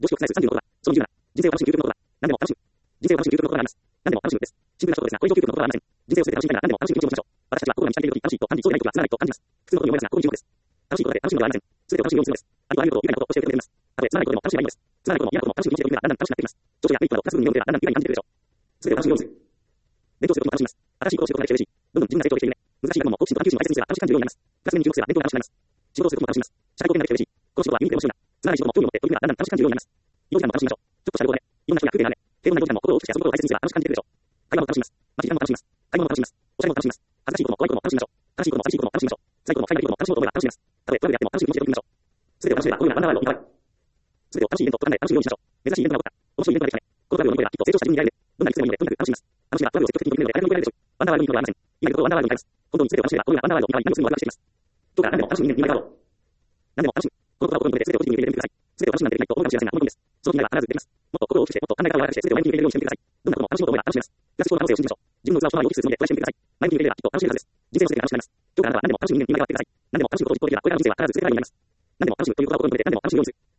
母子を覆す36度は、その20なら、人生を楽しむ究極のことは、何でも楽しむ。人生を楽しむ究極のことがあります。何でも楽しむです。シンプルなことですが、これ以上究極のことはありません。人生をすべて楽しみたいなら何でも楽しむ気持ちを持ちましょう。私たちは心に浸りているとき、楽しいと感じ、そうでないときはつらいと感じます。普通のことに思いますが、ここに注目です。楽しいことで楽しむのではありません。すべてを楽しむようにするのです。ありとあらゆることを愉快なことを教えてくれます。たとえつまらないことでも楽しめばいいのです。つまらないことも嫌なことも楽しむ気持ちで受け止めればだんだん楽しくなっていきます。著書やメリットなど二つ分に読んでだんだん愉快に感じてくるでしょう。すべてを楽しむようにする。勉強することも楽しみます。新しいことを知ることができて嬉しい。どんどん自分が成長できているね。難しい学問も好奇心と探求心を大切にすれば楽しく感じるようになります。二つ目に注目すれば勉強が楽しくなります。仕事をすることも楽しみます。社会貢献ができて嬉しい。この仕事はユニークで面白いな。つまらない仕事も興味を持って取り組めばだんだん楽しく感じるようになります。移動時間も楽しみましょう。ちょっとした旅行で、いろんな人に役に立てられ、平凡な移動時間も心を落として遊ぶことを大切にすれば楽しく感じてくるでしょう。会話も楽しみます。待ち時間も楽しみます。買い物も楽しみます。おしゃれも楽しみます。恥ずかしいことも怖いことも楽しみましょう。楽しいことも寂しいことも楽しみましょう。辛いことも快楽いことも楽しもうと思えば楽しみます。たとえトラブルであっても楽しい気持ちで取り組みましょう。すべてを楽しめばこういうワンダーワールドに変わる。すべてを楽しいイベントと考え楽しむようにしましょう。珍しいイベントが起こった。面白いイベントができたね。このトラブルを乗り越えればきっと成長した自分になれる。どんなにきついもいいのでとにかく楽しみます。楽しみはトラブルを積極的に取り組めるので誰でも乗り越えられるでしょう。ワンダーワールドにいいことはありません。今いることをワンダーワールドに変えます。本当にすべてを楽しめばこういうワンダーワールドに変わり何をするのもワクワクしています。どうか何でも楽しむ人間になりたい。何でも楽しむ。この言葉を心に込めてすべてをポジティブに受け入れてみてください。すべてを楽しむなんてできないと思うかもしれませんが、本当にです。その気になれば必ずできます。もっと心を大きくして、もっと考え方を柔らかくして、すべてを前向きに受け入れるようにしてみてください。どんなことも楽しもうと思えば楽しめます。プラス思考の可能性を信じましょう。自分の器を大きくするつもりでトライしてみてください。前向きに受け入れればきっと楽しいはずです。人生のすべてが楽しくなります。今日からあなたは何でも楽しむ人間に生まれ変わってください。何でも楽しむことを実行できればこれから人生は必ず正解になります。何でも楽しむということを心に込めて何でも楽しむようにする。